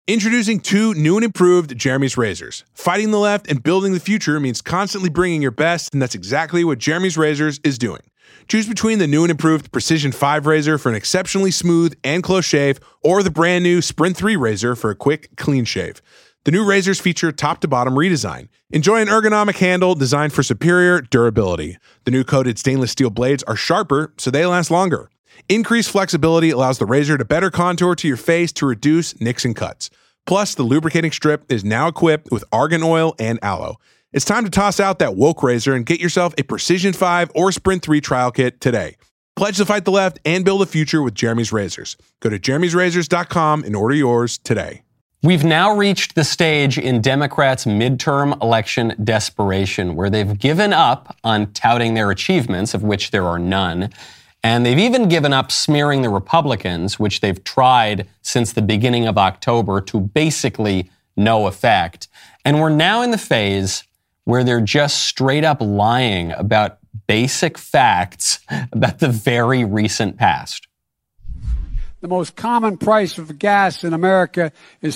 Introducing two new and improved Jeremy's razors. Fighting the left and building the future means constantly bringing your best, and that's exactly what Jeremy's Razors is doing. Choose between the new and improved Precision 5 razor for an exceptionally smooth and close shave, or the brand new Sprint 3 razor for a quick, clean shave. The new razors feature top-to-bottom redesign. Enjoy an ergonomic handle designed for superior durability. The new coated stainless steel blades are sharper, so they last longer. Increased flexibility allows the razor to better contour to your face to reduce nicks and cuts. Plus, the lubricating strip is now equipped with argan oil and aloe. It's time to toss out that woke razor and get yourself a Precision 5 or Sprint 3 trial kit today. Pledge to fight the left and build a future with Jeremy's Razors. Go to jeremy'srazors.com and order yours today. We've now reached the stage in Democrats' midterm election desperation where they've given up on touting their achievements, of which there are none, and they've even given up smearing the Republicans, which they've tried since the beginning of October to basically no effect. And we're now in the phase where they're just straight up lying about basic facts about the very recent past. The most common price of gas in America is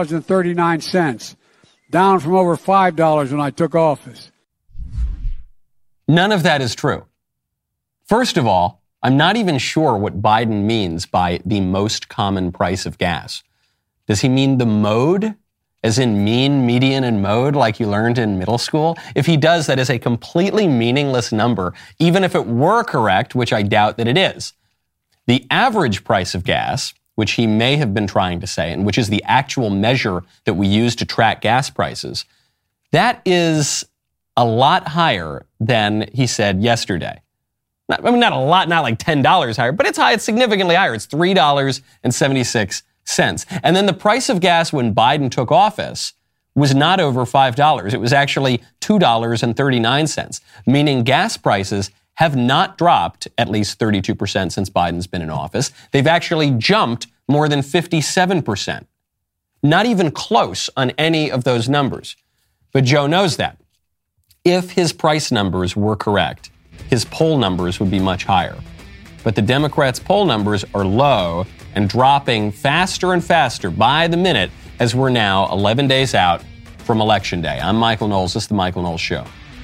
$3.39, down from over $5 when I took office. None of that is true. First of all, I'm not even sure what Biden means by the most common price of gas. Does he mean the mode, as in mean, median, and mode, like you learned in middle school? If he does, that is a completely meaningless number, even if it were correct, which I doubt that it is. The average price of gas, which he may have been trying to say, and which is the actual measure that we use to track gas prices, that is a lot higher than he said yesterday. Not a lot, not like $10 higher, but it's high. It's significantly higher. It's $3.76. And then the price of gas when Biden took office was not over $5. It was actually $2.39, meaning gas prices have not dropped at least 32% since Biden's been in office. They've actually jumped more than 57%. Not even close on any of those numbers. But Joe knows that. If his price numbers were correct, his poll numbers would be much higher. But the Democrats' poll numbers are low and dropping faster and faster by the minute as we're now 11 days out from Election Day. I'm Michael Knowles. This is The Michael Knowles Show.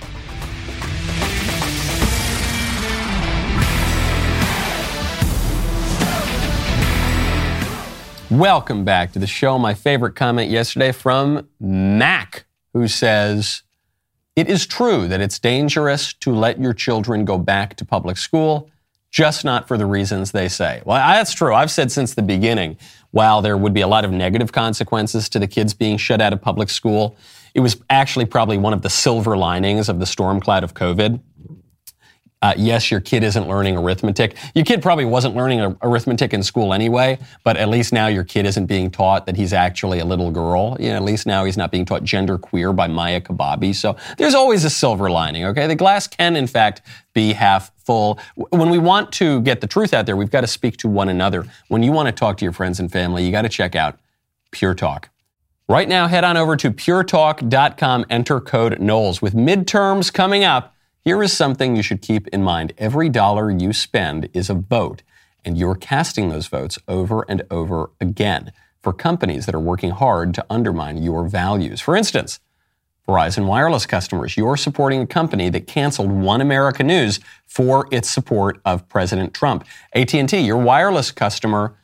Welcome back to the show. My favorite comment yesterday from Mac, who says, "It is true that it's dangerous to let your children go back to public school, just not for the reasons they say." Well, that's true. I've said since the beginning, while there would be a lot of negative consequences to the kids being shut out of public school, it was actually probably one of the silver linings of the storm cloud of COVID. Yes, your kid isn't learning arithmetic. Your kid probably wasn't learning arithmetic in school anyway, but at least now your kid isn't being taught that he's actually a little girl. You know, at least now he's not being taught gender queer by Maya Kababi. So there's always a silver lining, okay? The glass can, in fact, be half full. When we want to get the truth out there, we've got to speak to one another. When you want to talk to your friends and family, you got to check out Pure Talk. Right now, head on over to puretalk.com, enter code Knowles. With midterms coming up, here is something you should keep in mind. Every dollar you spend is a vote, and you're casting those votes over and over again for companies that are working hard to undermine your values. For instance, Verizon Wireless customers, you're supporting a company that canceled One America News for its support of President Trump. AT&T, your wireless customer.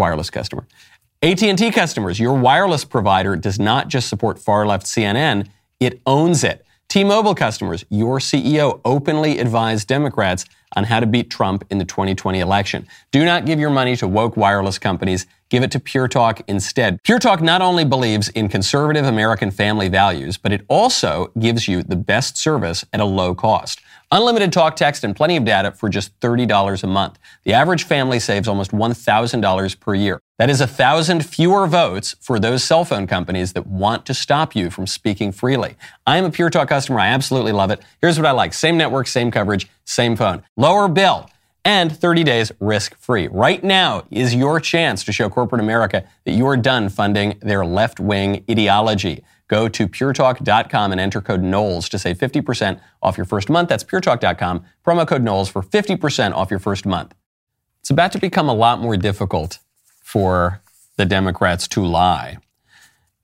AT&T customers, your wireless provider does not just support far-left CNN, it owns it. T-Mobile customers, your CEO openly advised Democrats on how to beat Trump in the 2020 election. Do not give your money to woke wireless companies. Give it to Pure Talk instead. Pure Talk not only believes in conservative American family values, but it also gives you the best service at a low cost. Unlimited talk, text, and plenty of data for just $30 a month. The average family saves almost $1,000 per year. That is 1,000 fewer votes for those cell phone companies that want to stop you from speaking freely. I am a Pure Talk customer. I absolutely love it. Here's what I like. Same network, same coverage, same phone. Lower bill and 30 days risk-free. Right now is your chance to show corporate America that you are done funding their left-wing ideology. Go to puretalk.com and enter code Knowles to save 50% off your first month. That's puretalk.com, promo code Knowles for 50% off your first month. It's about to become a lot more difficult for the Democrats to lie.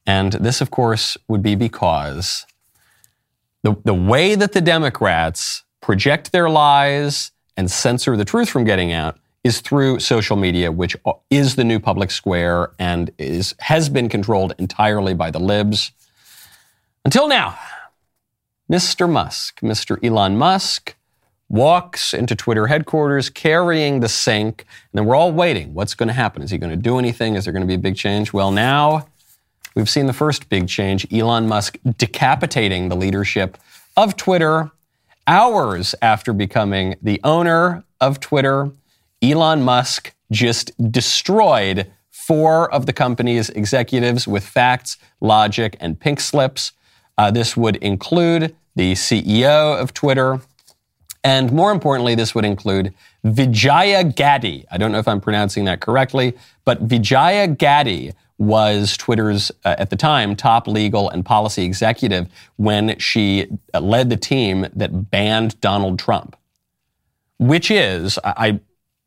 And this, of course, would be because the way that the Democrats project their lies and censor the truth from getting out is through social media, which is the new public square and has been controlled entirely by the libs. Until now, Mr. Elon Musk, walks into Twitter headquarters carrying the sink, and then we're all waiting. What's going to happen? Is he going to do anything? Is there going to be a big change? Well, now we've seen the first big change, Elon Musk decapitating the leadership of Twitter. Hours after becoming the owner of Twitter, Elon Musk just destroyed 4 of the company's executives with facts, logic, and pink slips. This would include the CEO of Twitter, and more importantly, this would include Vijaya Gadde. I don't know if I'm pronouncing that correctly, but Vijaya Gadde was Twitter's, at the time, top legal and policy executive when she led the team that banned Donald Trump, which is, I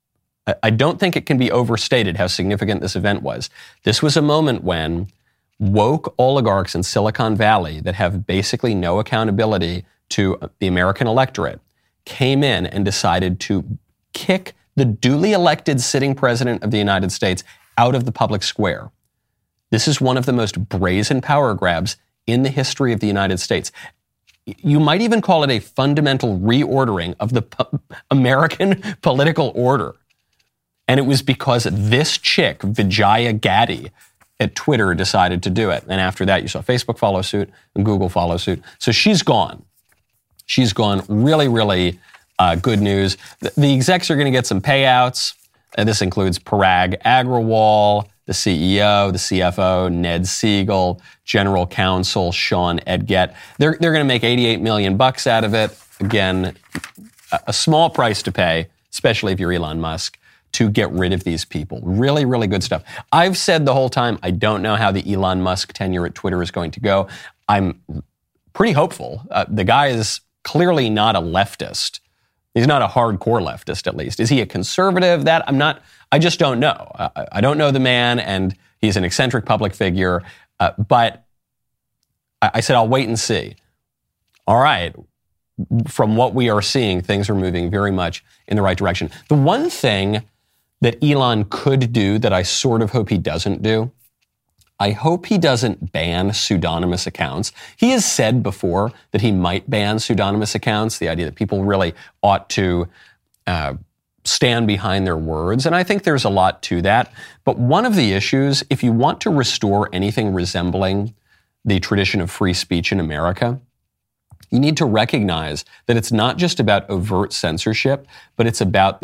don't think it can be overstated how significant this event was. This was a moment when woke oligarchs in Silicon Valley that have basically no accountability to the American electorate came in and decided to kick the duly elected sitting president of the United States out of the public square. This is one of the most brazen power grabs in the history of the United States. You might even call it a fundamental reordering of the American political order. And it was because this chick, Vijaya Gadde, at Twitter decided to do it. And after that, you saw Facebook follow suit and Google follow suit. So she's gone. She's gone. Really, really good news. The execs are going to get some payouts. And this includes Parag Agrawal, the CEO, the CFO, Ned Siegel, General Counsel Sean Edgett. They're going to make $88 million out of it. Again, a small price to pay, especially if you're Elon Musk, to get rid of these people. Really, really good stuff. I've said the whole time, I don't know how the Elon Musk tenure at Twitter is going to go. I'm pretty hopeful. The guy is clearly not a leftist. He's not a hardcore leftist, at least. Is he a conservative? That I'm not. I just don't know. I don't know the man, and he's an eccentric public figure. But I said, I'll wait and see. All right. From what we are seeing, things are moving very much in the right direction. The one thing that Elon could do that I sort of hope he doesn't do, I hope he doesn't ban pseudonymous accounts. He has said before that he might ban pseudonymous accounts, the idea that people really ought to stand behind their words. And I think there's a lot to that. But one of the issues, if you want to restore anything resembling the tradition of free speech in America, you need to recognize that it's not just about overt censorship, but it's about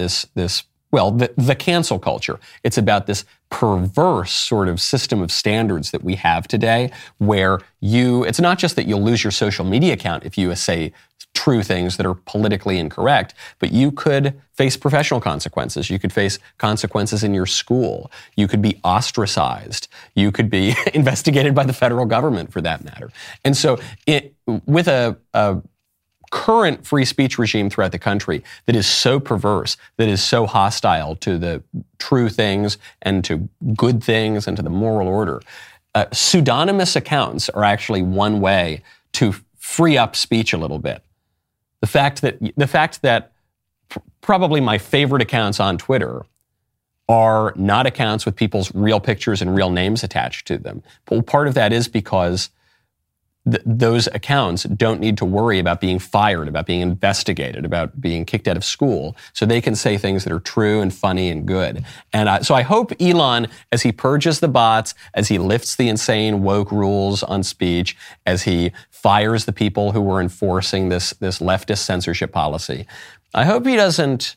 the cancel culture. It's about this perverse sort of system of standards that we have today where it's not just that you'll lose your social media account if you say true things that are politically incorrect, but you could face professional consequences. You could face consequences in your school. You could be ostracized. You could be investigated by the federal government for that matter. And so with a current free speech regime throughout the country that is so perverse, that is so hostile to the true things and to good things and to the moral order, pseudonymous accounts are actually one way to free up speech a little bit. The fact that probably my favorite accounts on Twitter are not accounts with people's real pictures and real names attached to them. But part of that is because those accounts don't need to worry about being fired, about being investigated, about being kicked out of school. So they can say things that are true and funny and good. And so I hope Elon, as he purges the bots, as he lifts the insane woke rules on speech, as he fires the people who were enforcing this leftist censorship policy, I hope he doesn't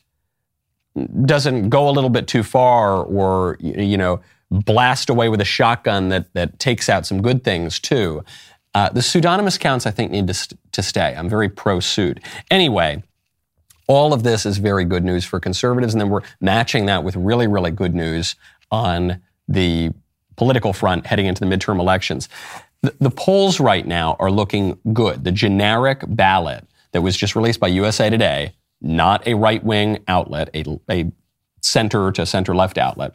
go a little bit too far or, blast away with a shotgun that takes out some good things too. The pseudonymous accounts, I think, need to stay. I'm very pro-pseud. Anyway, all of this is very good news for conservatives, and then we're matching that with really, really good news on the political front heading into the midterm elections. The polls right now are looking good. The generic ballot that was just released by USA Today, not a right-wing outlet, a center to center-left outlet,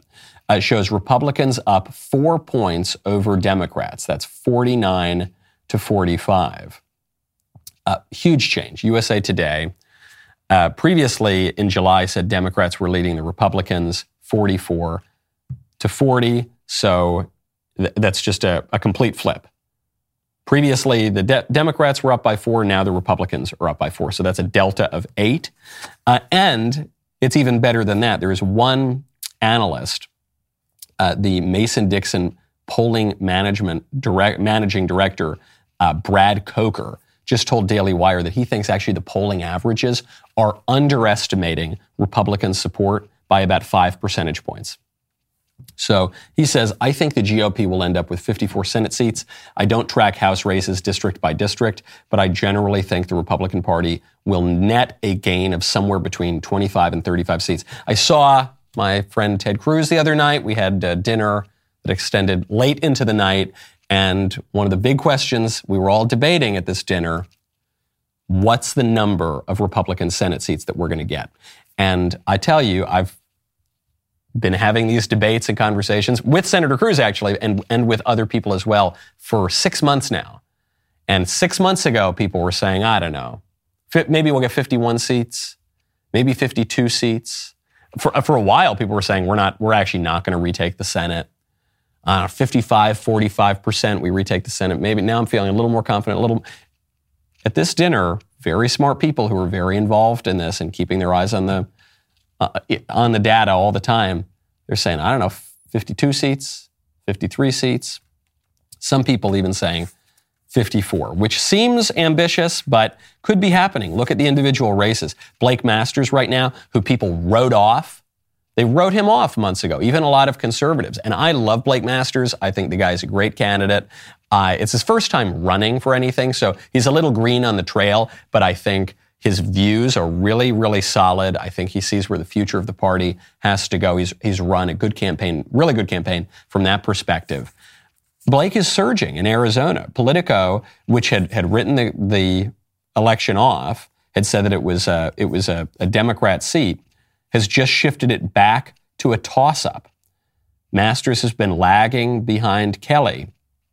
shows Republicans up 4 points over Democrats. That's 49 to 45. Huge change. USA Today previously in July said Democrats were leading the Republicans 44 to 40. So that's just a complete flip. Previously, the Democrats were up by 4. Now the Republicans are up by 4. So that's a delta of 8. And it's even better than that. There is one analyst, the Mason-Dixon polling managing director, Brad Coker, just told Daily Wire that he thinks actually the polling averages are underestimating Republican support by about 5 percentage points. So he says, I think the GOP will end up with 54 Senate seats. I don't track House races district by district, but I generally think the Republican Party will net a gain of somewhere between 25 and 35 seats. I saw my friend Ted Cruz the other night. We had dinner that extended late into the night. And one of the big questions we were all debating at this dinner, what's the number of Republican Senate seats that we're going to get? And I tell you, I've been having these debates and conversations with Senator Cruz, actually, and with other people as well for 6 months now. And 6 months ago, people were saying, I don't know, maybe we'll get 51 seats, maybe 52 seats. For a while, people were saying we're actually not going to retake the Senate. 45% we retake the Senate. Maybe now I'm feeling a little more confident. At this dinner, very smart people who are very involved in this and keeping their eyes on the data all the time. They're saying, I don't know, 52 seats, 53 seats. Some people even saying 54, which seems ambitious, but could be happening. Look at the individual races. Blake Masters right now, who people wrote off. They wrote him off months ago, even a lot of conservatives. And I love Blake Masters. I think the guy's a great candidate. It's his first time running for anything, so he's a little green on the trail, but I think his views are really, really solid. I think he sees where the future of the party has to go. He's run a good campaign, really good campaign from that perspective. Blake is surging in Arizona. Politico, which had written the election off, had said that it was a Democrat seat, has just shifted it back to a toss-up. Masters has been lagging behind Kelly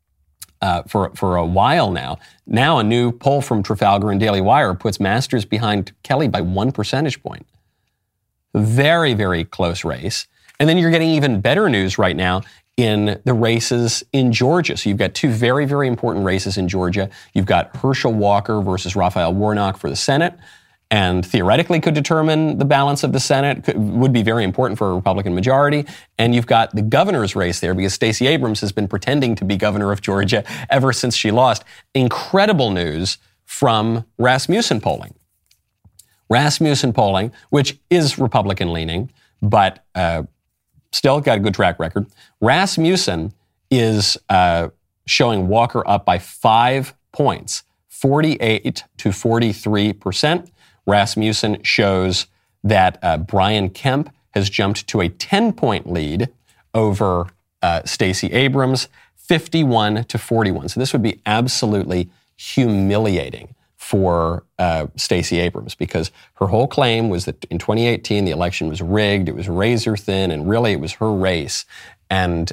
for a while now. Now a new poll from Trafalgar and Daily Wire puts Masters behind Kelly by 1 percentage point. Very, very close race. And then you're getting even better news right now in the races in Georgia. So you've got two very, very important races in Georgia. You've got Herschel Walker versus Raphael Warnock for the Senate, and theoretically could determine the balance of the Senate, would be very important for a Republican majority. And you've got the governor's race there because Stacey Abrams has been pretending to be governor of Georgia ever since she lost. Incredible news from Rasmussen polling. Rasmussen polling, which is Republican-leaning, but still got a good track record. Rasmussen is showing Walker up by 5 points, 48 to 43%. Rasmussen shows that Brian Kemp has jumped to a 10-point lead over Stacey Abrams, 51 to 41. So this would be absolutely humiliating for Stacey Abrams because her whole claim was that in 2018 the election was rigged, it was razor thin, and really it was her race. And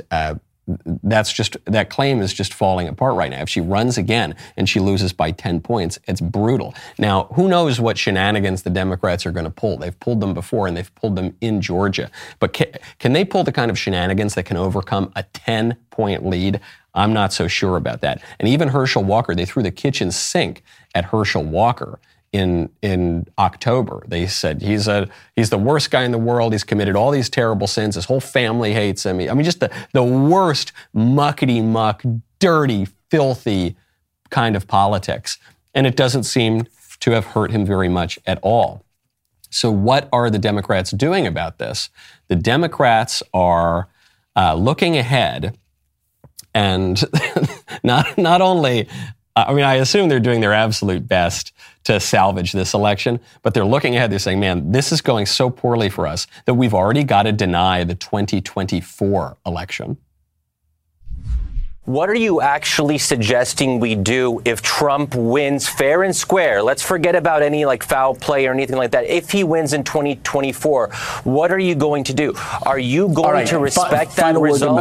that claim is just falling apart right now. If she runs again and she loses by 10 points, it's brutal. Now, who knows what shenanigans the Democrats are going to pull? They've pulled them before, and they've pulled them in Georgia. But can they pull the kind of shenanigans that can overcome a 10-point lead? I'm not so sure about that. And even Herschel Walker, they threw the kitchen sink at Herschel Walker in October. They said he's the worst guy in the world. He's committed all these terrible sins. His whole family hates him. I mean, just the worst muckety-muck, dirty, filthy kind of politics. And it doesn't seem to have hurt him very much at all. So what are the Democrats doing about this? The Democrats are looking ahead and not only, I mean, I assume they're doing their absolute best to salvage this election, but they're looking ahead. They're saying, man, this is going so poorly for us that we've already got to deny the 2024 election. What are you actually suggesting we do if Trump wins fair and square? Let's forget about any foul play or anything like that. If he wins in 2024, what are you going to do? Are you going to respect that result?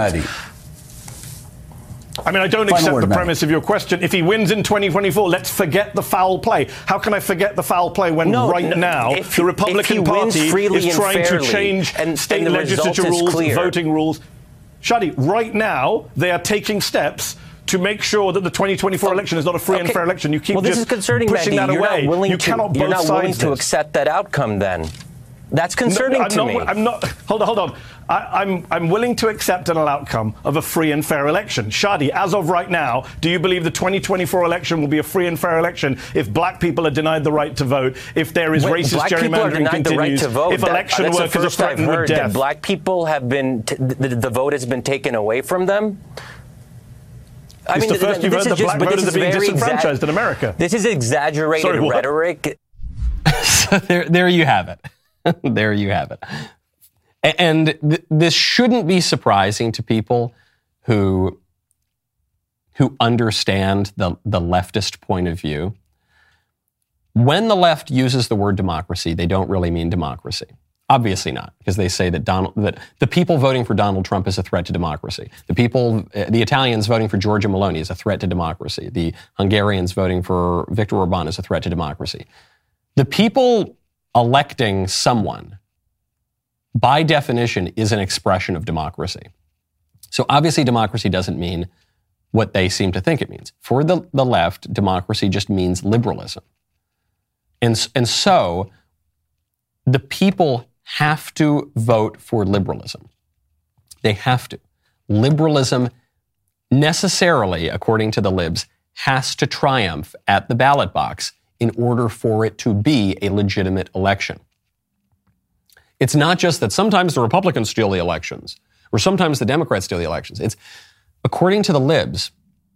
I mean, I don't accept the premise of your question. If he wins in 2024, let's forget the foul play. How can I forget the foul play when now the Republican Party is trying to change state legislature rules, voting rules? Shadi, right now, they are taking steps to make sure that the 2024 election is not a free and fair election. You keep this is concerning, pushing that away. You cannot you're not willing to accept that outcome then. That's concerning to me. I'm not. Hold on. I'm willing to accept an outcome of a free and fair election. Shadi, as of right now, do you believe the 2024 election will be a free and fair election if black people are denied the right to vote, if there is racist gerrymandering continues, if election workers are threatened with death? Black people have been, the vote has been taken away from them? It's the first you've heard that black voters are being disenfranchised in America. This is exaggerated rhetoric. So there you have it. There you have it. And this shouldn't be surprising to people who understand the leftist point of view. When the left uses the word democracy, they don't really mean democracy. Obviously not, because they say that the people voting for Donald Trump is a threat to democracy. The Italians voting for Giorgia Meloni is a threat to democracy. The Hungarians voting for Viktor Orban is a threat to democracy. The people electing someone, by definition, is an expression of democracy. So obviously democracy doesn't mean what they seem to think it means. For the left, democracy just means liberalism. And so the people have to vote for liberalism. They have to. Liberalism necessarily, according to the libs, has to triumph at the ballot box in order for it to be a legitimate election. It's not just that sometimes the Republicans steal the elections, or sometimes the Democrats steal the elections. It's, according to the libs,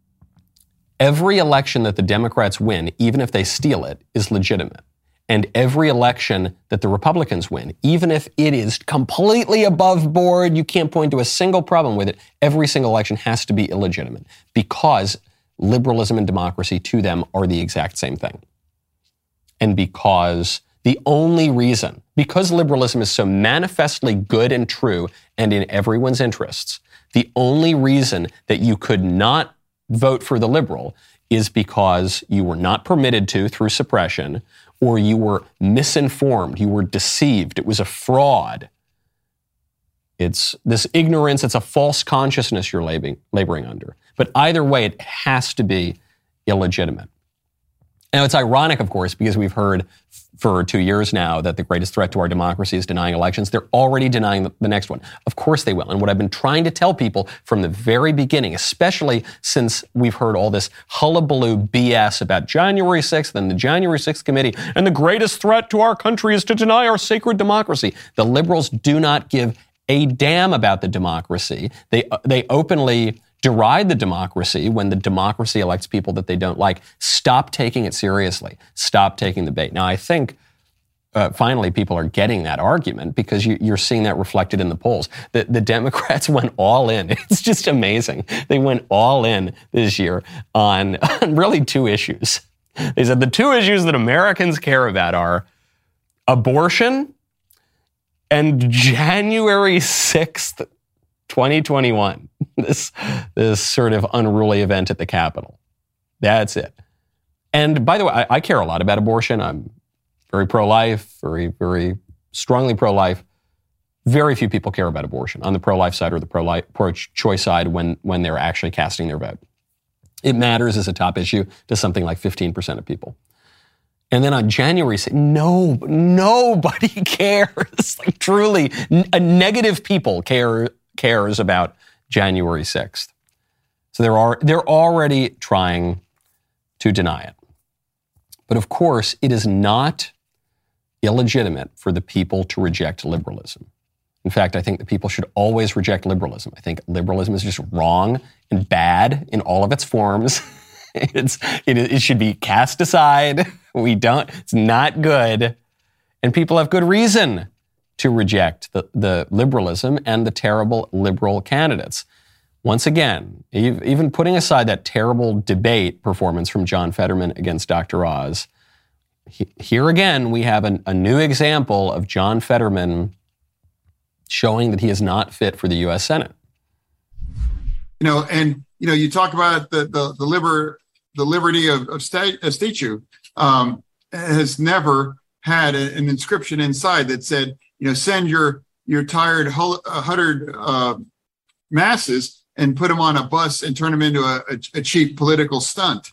every election that the Democrats win, even if they steal it, is legitimate. And every election that the Republicans win, even if it is completely above board, you can't point to a single problem with it, every single election has to be illegitimate, because liberalism and democracy to them are the exact same thing. And because the only reason, because liberalism is so manifestly good and true and in everyone's interests, the only reason that you could not vote for the liberal is because you were not permitted to through suppression, or you were misinformed, you were deceived, it was a fraud. It's this ignorance, it's a false consciousness you're laboring under. But either way, it has to be illegitimate. Now, it's ironic, of course, because we've heard for 2 years now that the greatest threat to our democracy is denying elections. They're already denying the next one. Of course they will. And what I've been trying to tell people from the very beginning, especially since we've heard all this hullabaloo BS about January 6th and the January 6th committee, and the greatest threat to our country is to deny our sacred democracy. The liberals do not give a damn about the democracy. They openly deride the democracy when the democracy elects people that they don't like. Stop taking it seriously. Stop taking the bait. Now, I think finally people are getting that argument, because you're seeing that reflected in the polls. The Democrats went all in. It's just amazing. They went all in this year on really two issues. They said the two issues that Americans care about are abortion and January 6th, 2021, this sort of unruly event at the Capitol. That's it. And by the way, I care a lot about abortion. I'm very pro-life, very, very strongly pro-life. Very few people care about abortion on the pro-life side or the pro-choice side when they're actually casting their vote. It matters as a top issue to something like 15% of people. And then on January 6th, nobody cares. Like, truly, negative people cares about January 6th. So they're already trying to deny it. But of course, it is not illegitimate for the people to reject liberalism. In fact, I think that people should always reject liberalism. I think liberalism is just wrong and bad in all of its forms. It should be cast aside. It's not good. And people have good reason to reject the liberalism and the terrible liberal candidates. once again, even putting aside that terrible debate performance from John Fetterman against Dr. Oz, here again we have a new example of John Fetterman showing that he is not fit for the U.S. Senate. You talk about the liberty of statute has never had an inscription inside that said, send your tired huttered masses and put them on a bus and turn them into a cheap political stunt.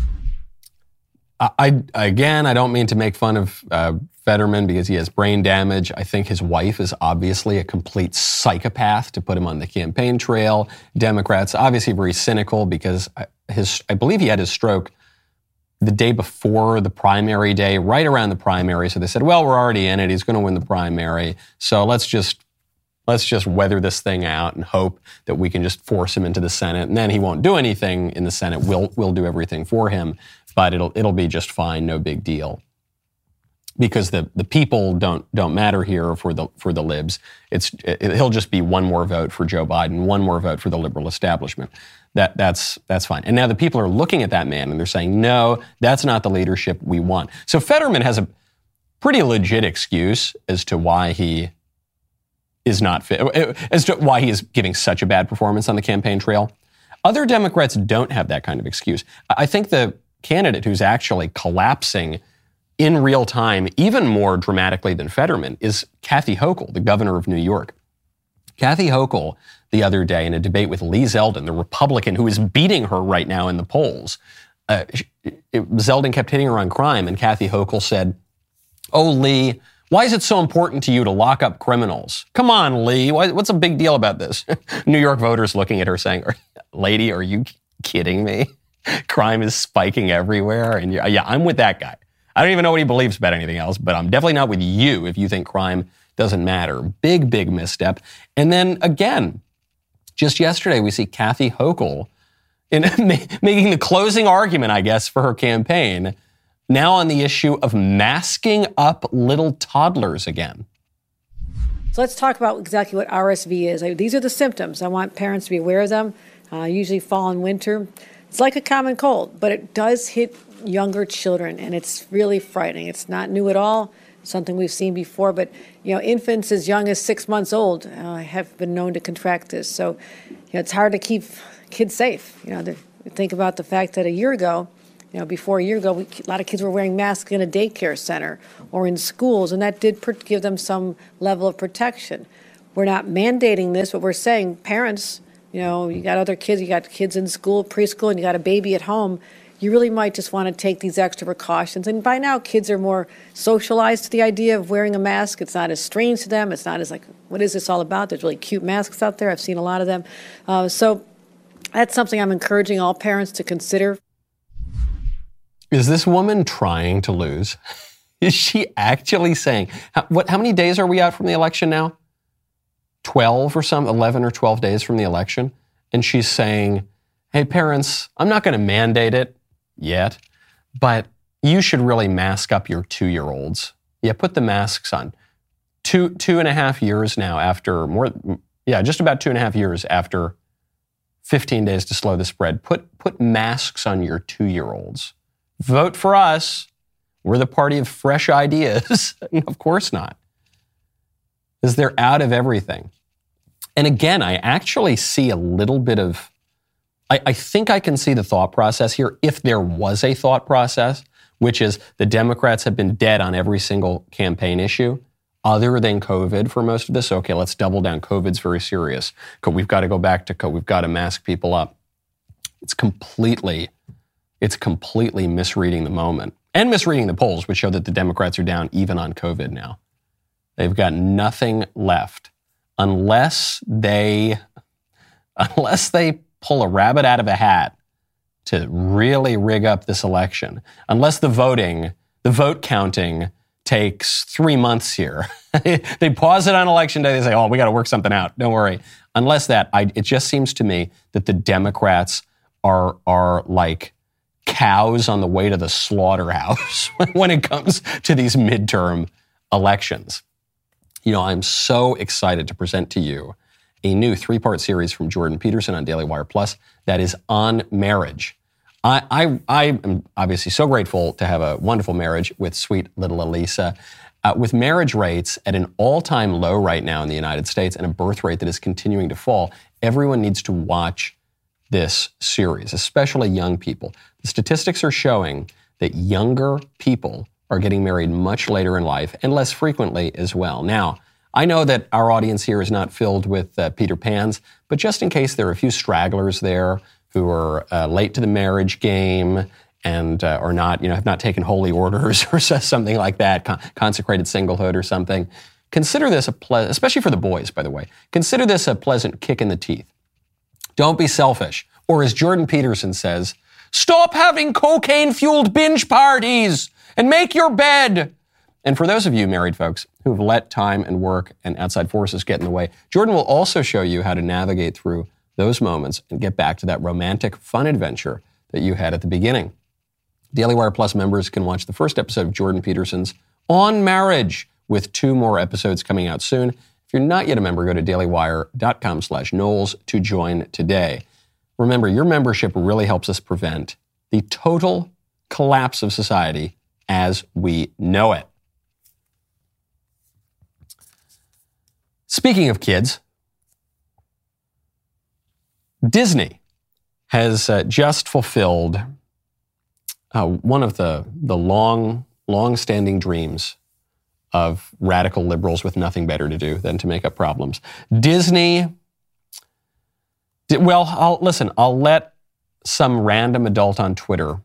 I don't mean to make fun of Fetterman because he has brain damage. I think his wife is obviously a complete psychopath to put him on the campaign trail. Democrats obviously very cynical because I believe he had his stroke the day before the primary day, right around the primary. So they said, well, we're already in it. He's going to win the primary. So let's just weather this thing out and hope that we can just force him into the Senate. And then he won't do anything in the Senate. We'll do everything for him, but it'll be just fine. No big deal. Because the people don't matter here for the libs. He'll just be one more vote for Joe Biden, one more vote for the liberal establishment. That's fine. And now the people are looking at that man and they're saying, no, that's not the leadership we want. So Fetterman has a pretty legit excuse as to why he is not fit, as to why he is giving such a bad performance on the campaign trail. Other Democrats don't have that kind of excuse. I think the candidate who's actually collapsing in real time, even more dramatically than Fetterman, is Kathy Hochul, the governor of New York. Kathy Hochul, the other day in a debate with Lee Zeldin, the Republican who is beating her right now in the polls, Zeldin kept hitting her on crime, and Kathy Hochul said, "Oh, Lee, why is it so important to you to lock up criminals? Come on, Lee, what's a big deal about this?" New York voters looking at her saying, "Lady, are you kidding me? Crime is spiking everywhere." And yeah, I'm with that guy. I don't even know what he believes about anything else, but I'm definitely not with you if you think crime doesn't matter. Big, big misstep. And then again, just yesterday, we see Kathy Hochul making the closing argument, I guess, for her campaign, now on the issue of masking up little toddlers again. So let's talk about exactly what RSV is. These are the symptoms. I want parents to be aware of them, usually fall and winter. It's like a common cold, but it does hit younger children, and it's really frightening. It's not new at all, something we've seen before, but infants as young as 6 months old have been known to contract this. So it's hard to keep kids safe. Think about the fact that a year ago, before a year ago, a lot of kids were wearing masks in a daycare center or in schools, and that did give them some level of protection. We're not mandating this, but we're saying parents, you got other kids, you got kids in school, preschool, and you got a baby at home, you really might just want to take these extra precautions. And by now, kids are more socialized to the idea of wearing a mask. It's not as strange to them. It's not as like, what is this all about? There's really cute masks out there. I've seen a lot of them. So that's something I'm encouraging all parents to consider. Is this woman trying to lose? Is she actually saying, how many days are we out from the election now? 12 or 11 or 12 days from the election. And she's saying, hey, parents, I'm not going to mandate it yet, but you should really mask up your 2-year-olds. Yeah, put the masks on. 2.5 years now after just about 2.5 years after 15 days to slow the spread. Put masks on your 2-year-olds. Vote for us. We're the party of fresh ideas. Of course not. Because they're out of everything. And again, I actually see a little bit of, I think I can see the thought process here, if there was a thought process, which is the Democrats have been dead on every single campaign issue other than COVID for most of this. Okay, let's double down. COVID's very serious. We've got to go back to COVID. We've got to mask people up. It's completely misreading the moment and misreading the polls, which show that the Democrats are down even on COVID now. They've got nothing left unless they pull a rabbit out of a hat to really rig up this election. Unless the vote counting takes 3 months here. They pause it on election day. They say, we got to work something out. Don't worry. Unless that, it just seems to me that the Democrats are like cows on the way to the slaughterhouse when it comes to these midterm elections. I'm so excited to present to you a new 3-part series from Jordan Peterson on Daily Wire Plus that is on marriage. I am obviously so grateful to have a wonderful marriage with sweet little Elisa. With marriage rates at an all-time low right now in the United States and a birth rate that is continuing to fall, everyone needs to watch this series, especially young people. The statistics are showing that younger people are getting married much later in life and less frequently as well. Now, I know that our audience here is not filled with Peter Pans, but just in case there are a few stragglers there who are late to the marriage game and or not, have not taken holy orders or something like that, consecrated singlehood or something, consider this especially for the boys, by the way, consider this a pleasant kick in the teeth. Don't be selfish. Or as Jordan Peterson says, stop having cocaine-fueled binge parties and make your bed. And for those of you married folks who have let time and work and outside forces get in the way, Jordan will also show you how to navigate through those moments and get back to that romantic, fun adventure that you had at the beginning. Daily Wire Plus members can watch the first episode of Jordan Peterson's On Marriage, with 2 more episodes coming out soon. If you're not yet a member, go to dailywire.com/Knowles to join today. Remember, your membership really helps us prevent the total collapse of society as we know it. Speaking of kids, Disney has just fulfilled one of the long-standing dreams of radical liberals with nothing better to do than to make up problems. Disney, I'll let some random adult on Twitter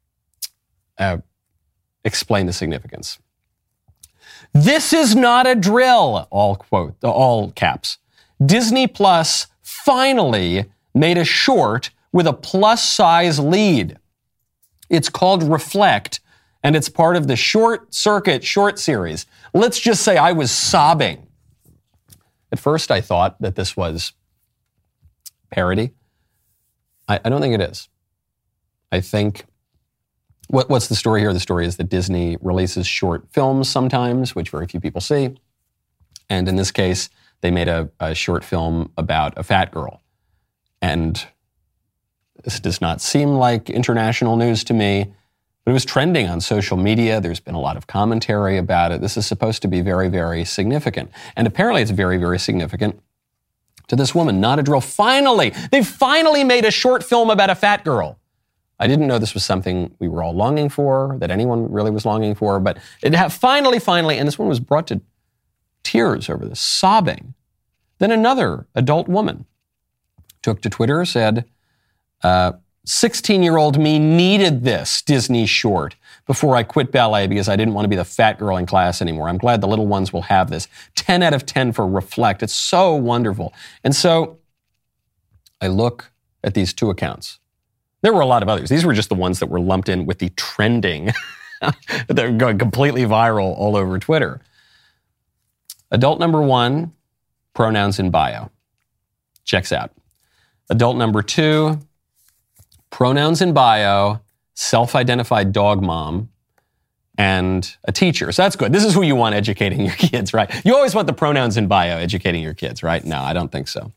explain the significance. This is not a drill, all caps. Disney Plus finally made a short with a plus-size lead. It's called Reflect, and it's part of the Short Circuit short series. Let's just say I was sobbing. At first, I thought that this was parody. I don't think it is. I think, what's the story here? The story is that Disney releases short films sometimes, which very few people see. And in this case, they made a short film about a fat girl. And this does not seem like international news to me, but it was trending on social media. There's been a lot of commentary about it. This is supposed to be very, very significant. And apparently it's very, very significant to this woman. Not a drill. They finally made a short film about a fat girl. I didn't know this was something we were all longing for, that anyone really was longing for, but it finally, and this one was brought to tears over this, sobbing. Then another adult woman took to Twitter, said, 16-year-old me needed this Disney short before I quit ballet because I didn't want to be the fat girl in class anymore. I'm glad the little ones will have this. 10 out of 10 for Reflect. It's so wonderful. And so I look at these 2 accounts. There were a lot of others. These were just the ones that were lumped in with the trending. They're going completely viral all over Twitter. Adult number 1, pronouns in bio. Checks out. Adult number 2, pronouns in bio, self-identified dog mom, and a teacher. So that's good. This is who you want educating your kids, right? You always want the pronouns in bio educating your kids, right? No, I don't think so.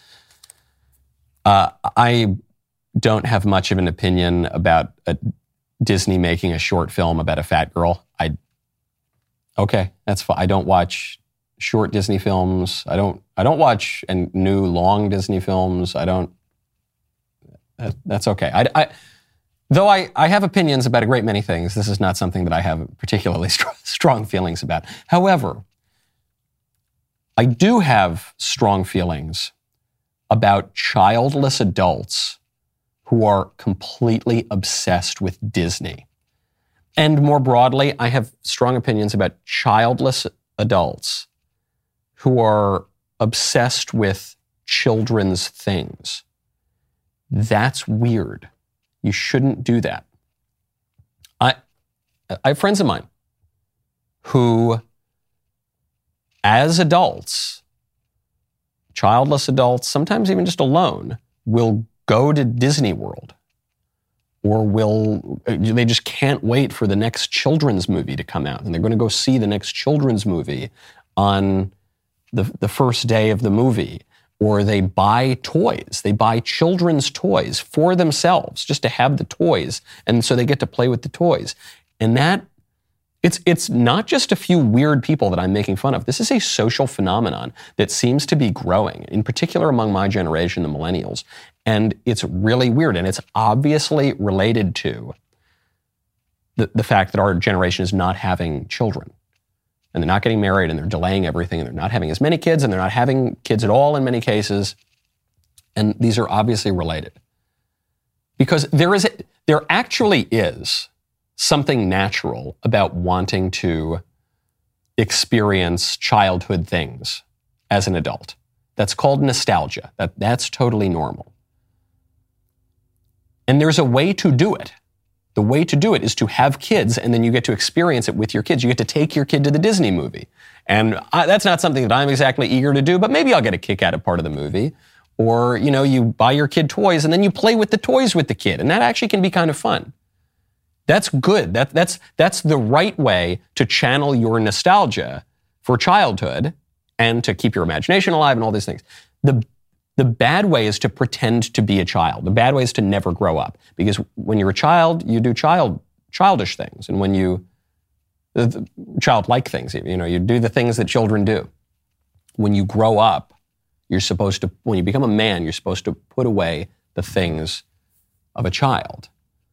I don't have much of an opinion about Disney making a short film about a fat girl. Okay, that's fine. I don't watch short Disney films. I don't watch new long Disney films. That's okay. Though I have opinions about a great many things, this is not something that I have particularly strong feelings about. However, I do have strong feelings about childless adults who are completely obsessed with Disney. And more broadly, I have strong opinions about childless adults who are obsessed with children's things. That's weird. You shouldn't do that. I have friends of mine who, as adults, childless adults, sometimes even just alone, will go to Disney World or they just can't wait for the next children's movie to come out. And they're going to go see the next children's movie on the first day of the movie. or they buy toys. They buy children's toys for themselves just to have the toys. And so they get to play with the toys. And that, it's not just a few weird people that I'm making fun of. This is a social phenomenon that seems to be growing, in particular among my generation, the millennials. And it's really weird. And it's obviously related to the fact that our generation is not having children. And they're not getting married, and they're delaying everything, and they're not having as many kids, and they're not having kids at all in many cases. And these are obviously related. Because there actually is something natural about wanting to experience childhood things as an adult. That's called nostalgia. That's totally normal. And there's a way to do it. The way to do it is to have kids, and then you get to experience it with your kids. You get to take your kid to the Disney movie. And that's not something that I'm exactly eager to do, but maybe I'll get a kick out of part of the movie. Or, you buy your kid toys, and then you play with the toys with the kid. And that actually can be kind of fun. That's good. That's the right way to channel your nostalgia for childhood and to keep your imagination alive and all these things. The bad way is to pretend to be a child. The bad way is to never grow up. Because when you're a child, you do childish things. And when you, childlike things, you do the things that children do. When you grow up, when you become a man, you're supposed to put away the things of a child.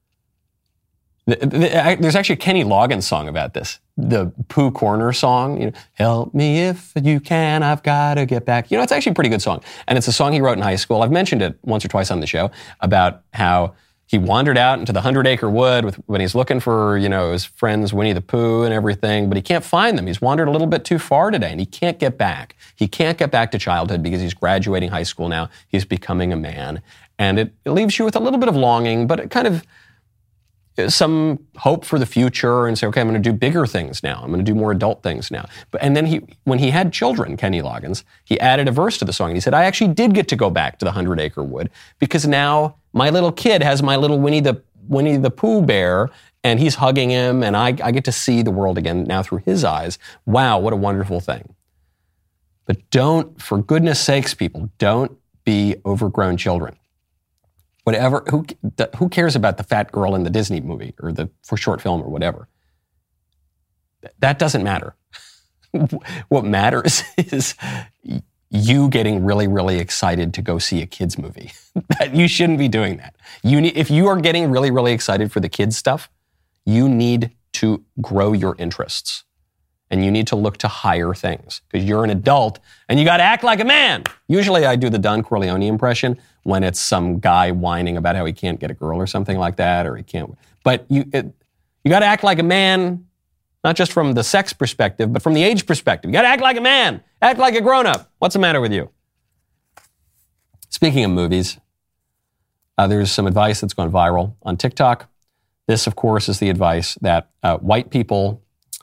There's actually a Kenny Loggins song about this. The Pooh Corner song, help me if you can, I've got to get back. It's actually a pretty good song. And it's a song he wrote in high school. I've mentioned it once or twice on the show about how he wandered out into the 100-acre wood when he's looking for, his friends Winnie the Pooh and everything, but he can't find them. He's wandered a little bit too far today, and he can't get back. He can't get back to childhood because he's graduating high school now. He's becoming a man. And it leaves you with a little bit of longing, but it kind of some hope for the future and say, okay, I'm going to do bigger things now. I'm going to do more adult things now. And then when he had children, Kenny Loggins, he added a verse to the song. And he said, I actually did get to go back to the 100-acre wood because now my little kid has my little Winnie the Pooh bear, and he's hugging him, and I get to see the world again now through his eyes. Wow, what a wonderful thing. But for goodness sakes, people, don't be overgrown children. Whatever, who cares about the fat girl in the Disney movie or for short film or whatever? That doesn't matter. What matters is you getting really, really excited to go see a kids movie. You shouldn't be doing that. If you are getting really, really excited for the kids stuff, you need to grow your interests. And you need to look to higher things because you're an adult and you got to act like a man. Usually I do the Don Corleone impression when it's some guy whining about how he can't get a girl or something like that, or he can't. But you got to act like a man, not just from the sex perspective, but from the age perspective. You got to act like a man. Act like a grown-up. What's the matter with you? Speaking of movies, there's some advice that's gone viral on TikTok. This, of course, is the advice that white people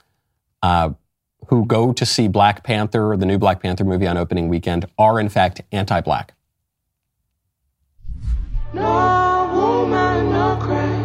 who go to see Black Panther, the new Black Panther movie on opening weekend, are in fact anti-black. No woman, no cry.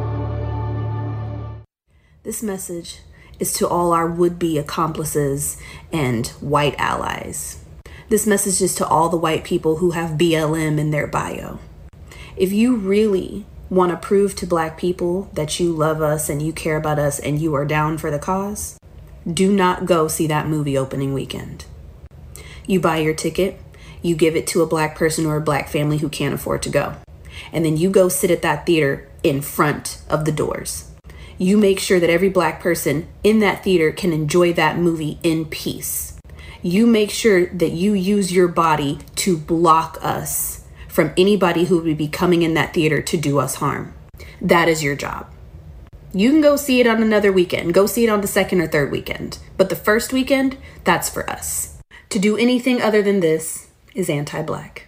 This message is to all our would-be accomplices and white allies. This message is to all the white people who have BLM in their bio. If you really want to prove to black people that you love us and you care about us and you are down for the cause, do not go see that movie opening weekend. You buy your ticket, you give it to a black person or a black family who can't afford to go. And then you go sit at that theater in front of the doors. You make sure that every black person in that theater can enjoy that movie in peace. You make sure that you use your body to block us from anybody who would be coming in that theater to do us harm. That is your job. You can go see it on another weekend. Go see it on the second or third weekend. But the first weekend, that's for us. To do anything other than this is anti-black.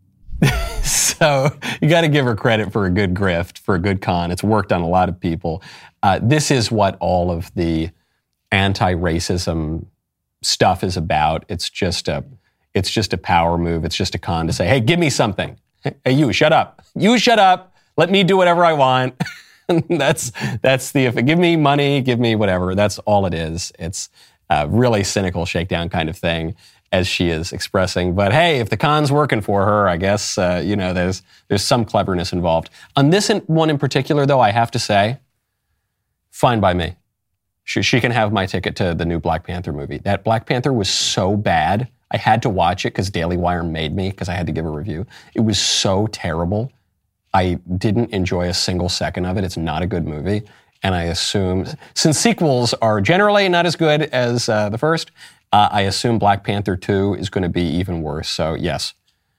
So you got to give her credit for a good grift, for a good con. It's worked on a lot of people. This is what all of the anti-racism stuff is about. It's just a power move. It's just a con to say, hey, give me something. Hey, you shut up. You shut up. Let me do whatever I want. That's the, give me money, give me whatever. That's all it is. It's a really cynical shakedown kind of thing. as she is expressing. But hey, if the con's working for her, I guess, there's some cleverness involved. On this one in particular, though, I have to say, fine by me. She can have my ticket to the new Black Panther movie. That Black Panther was so bad, I had to watch it because Daily Wire made me, because I had to give a review. It was so terrible. I didn't enjoy a single second of it. It's not a good movie. And I assume, since sequels are generally not as good as the first, I assume Black Panther 2 is going to be even worse. So yes.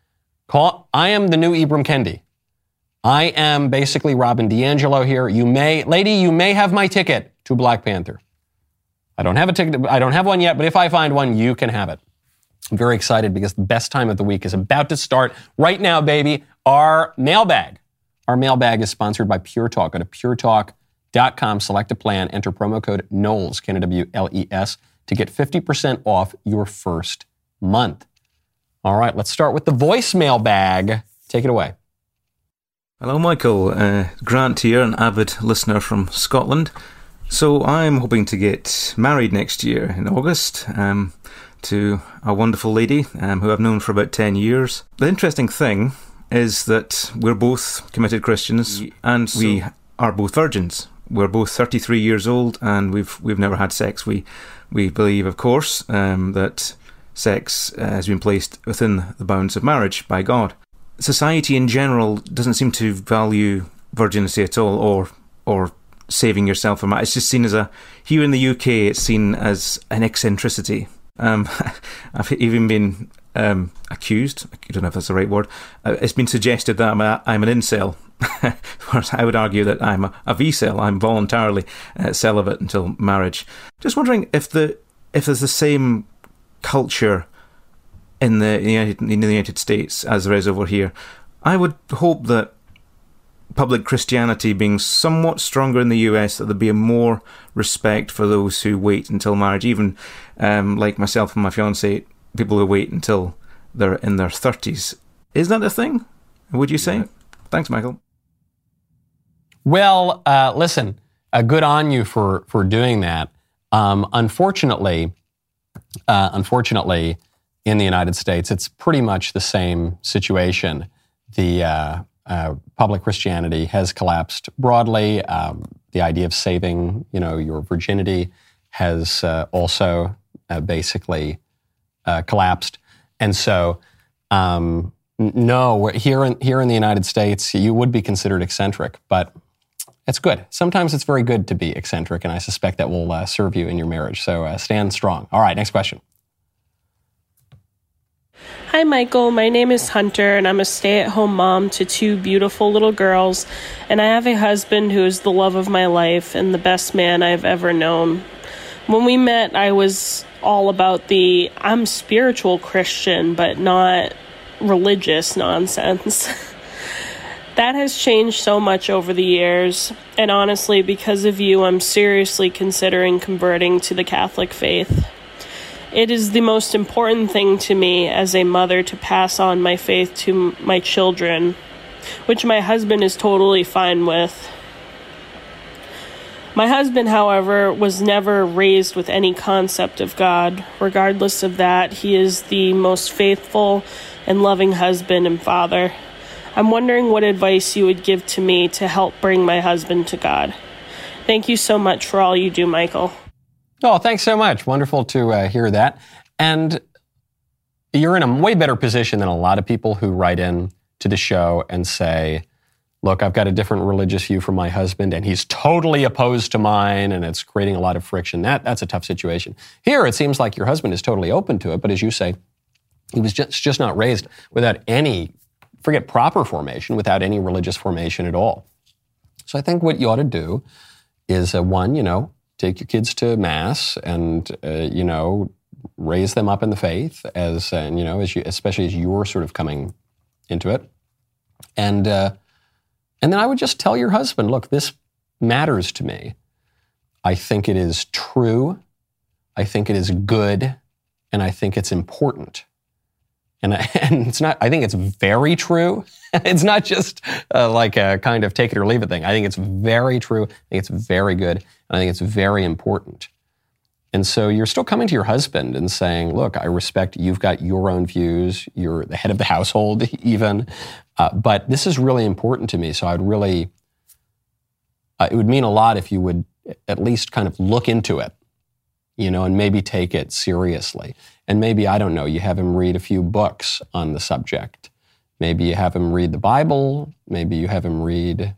I am the new Ibram Kendi. I am basically Robin DiAngelo here. You may have my ticket to Black Panther. I don't have a ticket. I don't have one yet, but if I find one, you can have it. I'm very excited because the best time of the week is about to start right now, baby. Our mailbag. Our mailbag is sponsored by Pure Talk. Go to puretalk.com, select a plan, enter promo code Knowles, Knowles, to get 50% off your first month. All right, let's start with the voicemail bag. Take it away. Hello, Michael. Grant here, an avid listener from Scotland. So I'm hoping to get married next year in August to a wonderful lady who I've known for about 10 years. The interesting thing is that we're both committed Christians and we are both virgins. We're both 33 years old and we've never had sex. We believe, of course, that sex has been placed within the bounds of marriage by God. Society in general doesn't seem to value virginity at all, or saving yourself from it. It's just seen as here in the UK, it's seen as an eccentricity. I've even been accused, I don't know if that's the right word, it's been suggested that I'm an incel, whereas I would argue that I'm a V-cell. I'm voluntarily celibate until marriage. Just wondering if there's the same culture in the United States as there is over here. I would hope that public Christianity being somewhat stronger in the US, that there'd be a more respect for those who wait until marriage, even like myself and my fiancée, people who wait until they're in their 30s. Is that a thing, would you say? Yeah. Thanks, Michael. Well, listen, good on you for doing that. Unfortunately, in the United States, it's pretty much the same situation. The public Christianity has collapsed broadly. The idea of saving, your virginity has also basically collapsed. And so, no, here in the United States, you would be considered eccentric, but it's good. Sometimes it's very good to be eccentric, and I suspect that will serve you in your marriage. So stand strong. All right, next question. Hi, Michael. My name is Hunter, and I'm a stay-at-home mom to two beautiful little girls, and I have a husband who is the love of my life and the best man I've ever known. When we met, I was all about I'm spiritual Christian, but not religious nonsense. That has changed so much over the years, and honestly, because of you, I'm seriously considering converting to the Catholic faith. It is the most important thing to me as a mother to pass on my faith to my children, which my husband is totally fine with. My husband, however, was never raised with any concept of God. Regardless of that, he is the most faithful and loving husband and father. I'm wondering what advice you would give to me to help bring my husband to God. Thank you so much for all you do, Michael. Oh, thanks so much. Wonderful to hear that. And you're in a way better position than a lot of people who write in to the show and say, look, I've got a different religious view from my husband, and he's totally opposed to mine, and it's creating a lot of friction. That's a tough situation. Here, it seems like your husband is totally open to it, but as you say, he was just not raised without any, forget proper formation, without any religious formation at all. So I think what you ought to do is, take your kids to Mass and, raise them up in the faith especially as you're sort of coming into it. And then I would just tell your husband, look, this matters to me. I think it is true. I think it is good. And I think it's important. And it's not, I think it's very true. It's not just like a kind of take it or leave it thing. I think it's very true. I think it's very good. And I think it's very important. And so you're still coming to your husband and saying, look, I respect you've got your own views. You're the head of the household even. But this is really important to me. So I'd really, it would mean a lot if you would at least kind of look into it, and maybe take it seriously. And maybe, I don't know, you have him read a few books on the subject. Maybe you have him read the Bible. Maybe you have him read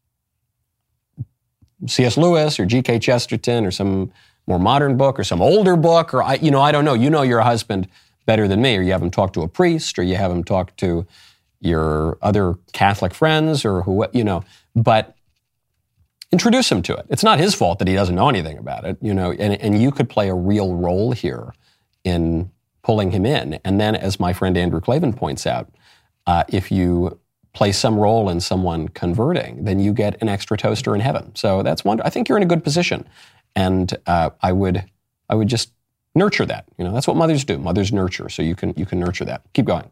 C.S. Lewis or G.K. Chesterton or some more modern book or some older book, or I don't know. You know your husband better than me, or you have him talk to a priest, or you have him talk to your other Catholic friends, or but introduce him to it. It's not his fault that he doesn't know anything about it, and you could play a real role here in pulling him in. And then, as my friend Andrew Klavan points out, if you play some role in someone converting, then you get an extra toaster in heaven. So that's I think you're in a good position. And I would just nurture that. That's what mothers do. Mothers nurture, so you can nurture that. Keep going.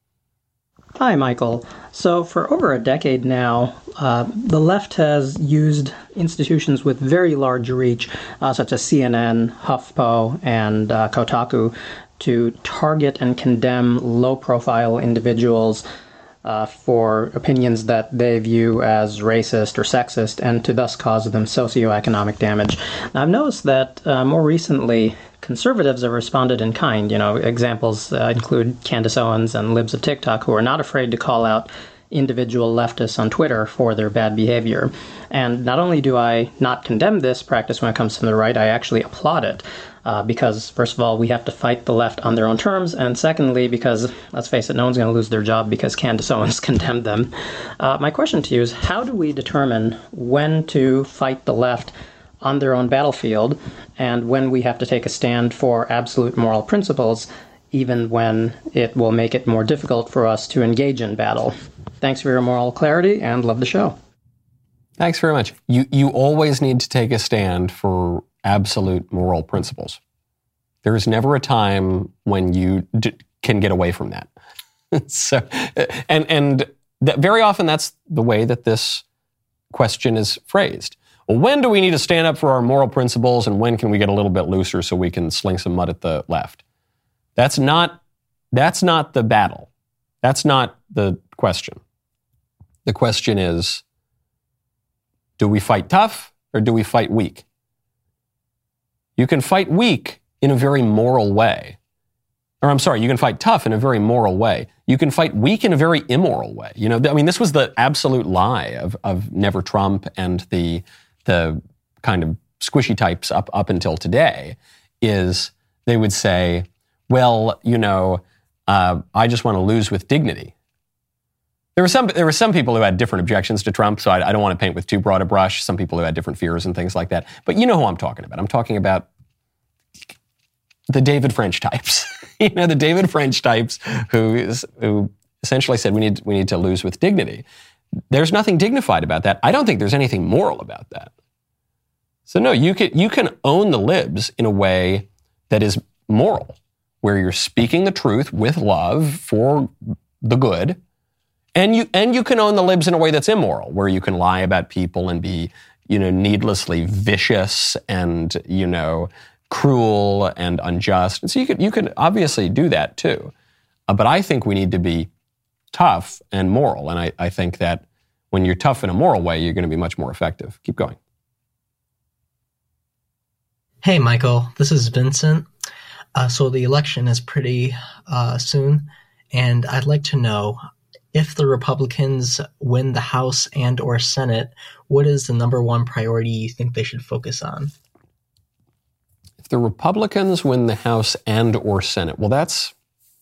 Hi, Michael. So for over a decade now, the left has used institutions with very large reach, such as CNN, HuffPo, and Kotaku, to target and condemn low-profile individuals for opinions that they view as racist or sexist, and to thus cause them socioeconomic damage. Now, I've noticed that more recently, conservatives have responded in kind. Examples include Candace Owens and Libs of TikTok, who are not afraid to call out individual leftists on Twitter for their bad behavior. And not only do I not condemn this practice when it comes to the right, I actually applaud it. Because, first of all, we have to fight the left on their own terms, and secondly, because, let's face it, no one's going to lose their job because Candace Owens condemned them. My question to you is, how do we determine when to fight the left on their own battlefield, and when we have to take a stand for absolute moral principles, even when it will make it more difficult for us to engage in battle? Thanks for your moral clarity, and love the show. Thanks very much. You always need to take a stand for absolute moral principles. There is never a time when you can get away from that. So, and that very often that's the way that this question is phrased. Well, when do we need to stand up for our moral principles, and when can we get a little bit looser so we can sling some mud at the left? That's not the battle. That's not the question. The question is, do we fight tough or do we fight weak? You can fight weak in a very moral way. Or I'm sorry, you can fight tough in a very moral way. You can fight weak in a very immoral way. This was the absolute lie of Never Trump and the kind of squishy types up until today, is they would say, well, I just want to lose with dignity. There were some people who had different objections to Trump, so I don't want to paint with too broad a brush. Some people who had different fears and things like that. But you know who I'm talking about. I'm talking about the David French types. The David French types who essentially said we need to lose with dignity. There's nothing dignified about that. I don't think there's anything moral about that. So no, you can own the libs in a way that is moral, where you're speaking the truth with love for the good. And you can own the libs in a way that's immoral, where you can lie about people and be, needlessly vicious and, cruel and unjust. And so you could obviously do that too. But I think we need to be tough and moral. And I think that when you're tough in a moral way, you're going to be much more effective. Keep going. Hey, Michael, this is Vincent. So the election is pretty soon, and I'd like to know, if the Republicans win the House and or Senate, what is the number one priority you think they should focus on? If the Republicans win the House and or Senate, well, that's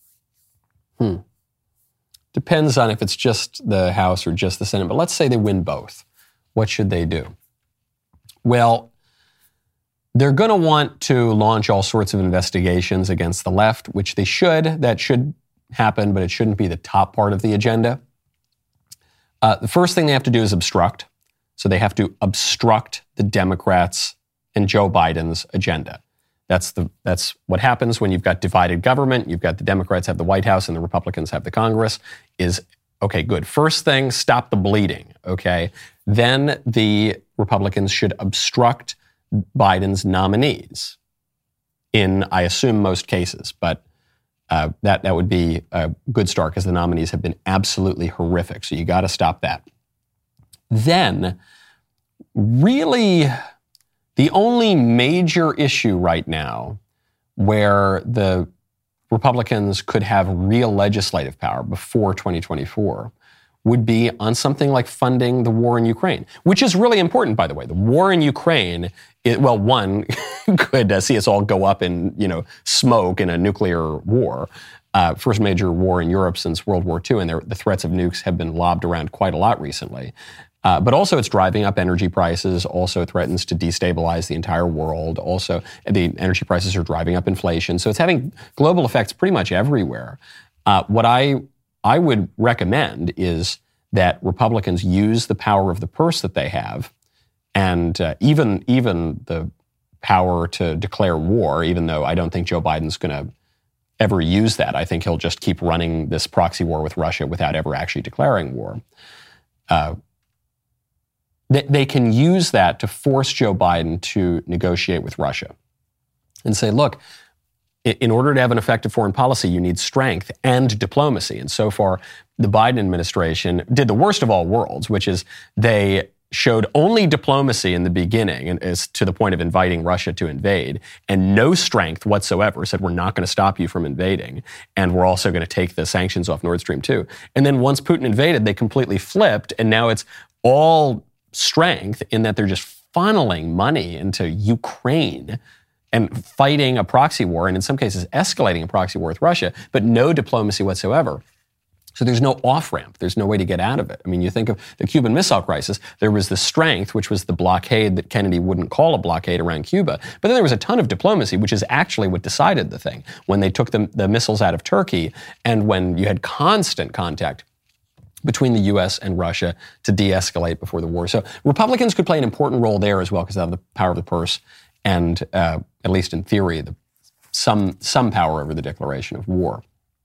depends on if it's just the House or just the Senate. But let's say they win both. What should they do? Well, they're going to want to launch all sorts of investigations against the left, which they should. That should happen, but it shouldn't be the top part of the agenda. The first thing they have to do is obstruct. So they have to obstruct the Democrats and Joe Biden's agenda. That's what happens when you've got divided government. You've got the Democrats have the White House and the Republicans have the Congress. Okay, good. First thing, stop the bleeding, okay? Then the Republicans should obstruct Biden's nominees. in, I assume, most cases. But that would be a good start because the nominees have been absolutely horrific. So you got to stop that. Then, really, the only major issue right now where the Republicans could have real legislative power before 2024 would be on something like funding the war in Ukraine, which is really important, by the way. The war in Ukraine, one, could see us all go up in, smoke in a nuclear war. First major war in Europe since World War II, and the threats of nukes have been lobbed around quite a lot recently. But also it's driving up energy prices, also threatens to destabilize the entire world. Also, the energy prices are driving up inflation. So it's having global effects pretty much everywhere. What I would recommend is that Republicans use the power of the purse that they have, and even the power to declare war, even though I don't think Joe Biden's going to ever use that. I think he'll just keep running this proxy war with Russia without ever actually declaring war. They can use that to force Joe Biden to negotiate with Russia and say, look, in order to have an effective foreign policy, you need strength and diplomacy. And so far, the Biden administration did the worst of all worlds, which is they showed only diplomacy in the beginning, and is to the point of inviting Russia to invade, and no strength whatsoever, said we're not going to stop you from invading, and we're also going to take the sanctions off Nord Stream 2. And then once Putin invaded, they completely flipped, and now it's all strength in that they're just funneling money into Ukraine and fighting a proxy war, and in some cases escalating a proxy war with Russia, but no diplomacy whatsoever. So there's no off-ramp. There's no way to get out of it. I mean, you think of the Cuban Missile Crisis, there was the strength, which was the blockade that Kennedy wouldn't call a blockade around Cuba. But then there was a ton of diplomacy, which is actually what decided the thing. When they took the missiles out of Turkey, and when you had constant contact between the U.S. and Russia to de-escalate before the war. So Republicans could play an important role there as well because they have the power of the purse and, at least in theory, some power over the declaration of war.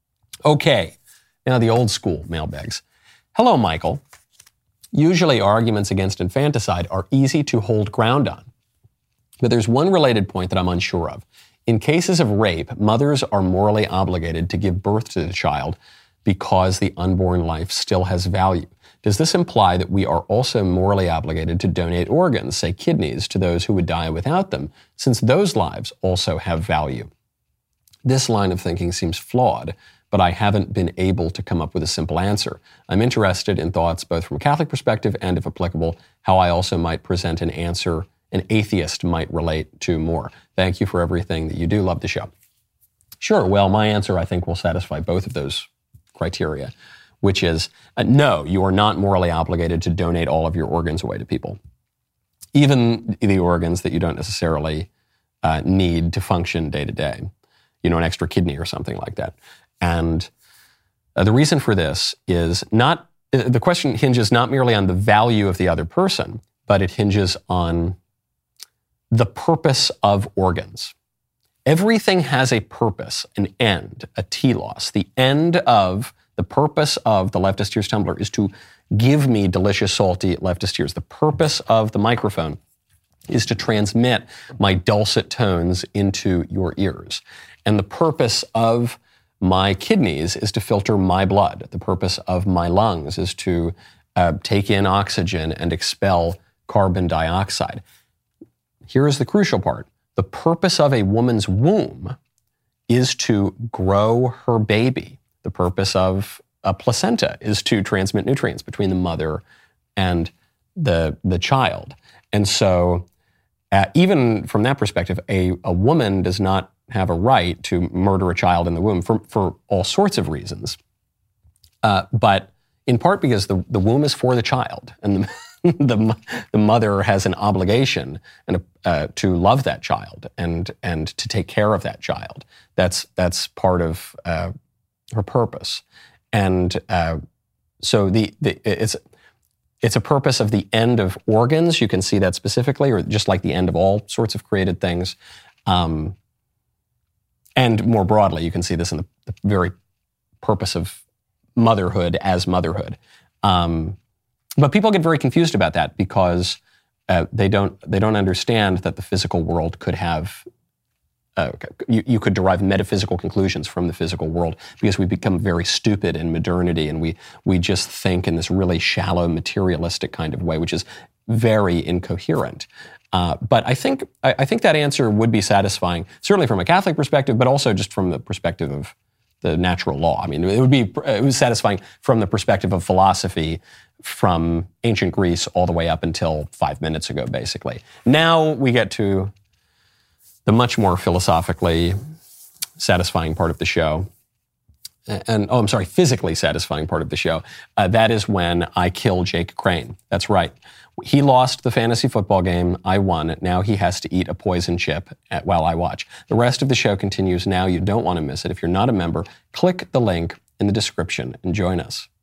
Okay. Now, the old school mailbags. Hello, Michael. Usually arguments against infanticide are easy to hold ground on. But there's one related point that I'm unsure of. In cases of rape, mothers are morally obligated to give birth to the child because the unborn life still has value. Does this imply that we are also morally obligated to donate organs, say kidneys, to those who would die without them, since those lives also have value? This line of thinking seems flawed, but I haven't been able to come up with a simple answer. I'm interested in thoughts both from a Catholic perspective and, if applicable, how I also might present an answer an atheist might relate to more. Thank you for everything that you do. Love the show. Sure. Well, my answer, I think, will satisfy both of those criteria, which is no, you are not morally obligated to donate all of your organs away to people, even the organs that you don't necessarily need to function day to day, an extra kidney or something like that. And the reason for this is the question hinges not merely on the value of the other person, but it hinges on the purpose of organs. Everything has a purpose, an end, a telos. The purpose of the leftist tears tumbler is to give me delicious, salty leftist tears. The purpose of the microphone is to transmit my dulcet tones into your ears. And the purpose of my kidneys is to filter my blood. The purpose of my lungs is to take in oxygen and expel carbon dioxide. Here is the crucial part. The purpose of a woman's womb is to grow her baby. The purpose of a placenta is to transmit nutrients between the mother and the child. And so even from that perspective, a woman does not have a right to murder a child in the womb for all sorts of reasons. But in part because the womb is for the child, and the mother has an obligation to love that child and to take care of that child. That's part of her purpose, and so it's a purpose of the end of organs. You can see that specifically, or just like the end of all sorts of created things. And more broadly, you can see this in the very purpose of motherhood as motherhood. But people get very confused about that because they don't understand that the physical world could have you could derive metaphysical conclusions from the physical world, because we become very stupid in modernity, and we just think in this really shallow, materialistic kind of way, which is very incoherent. But I think that answer would be satisfying, certainly from a Catholic perspective, but also just from the perspective of the natural law. I mean, it was satisfying from the perspective of philosophy from ancient Greece all the way up until 5 minutes ago, basically. Now we get to the much more philosophically satisfying part of the show. Physically satisfying part of the show. That is when I kill Jake Crane. That's right. He lost the fantasy football game. I won. Now he has to eat a poison chip while I watch. The rest of the show continues now. You don't want to miss it. If you're not a member, click the link in the description and join us.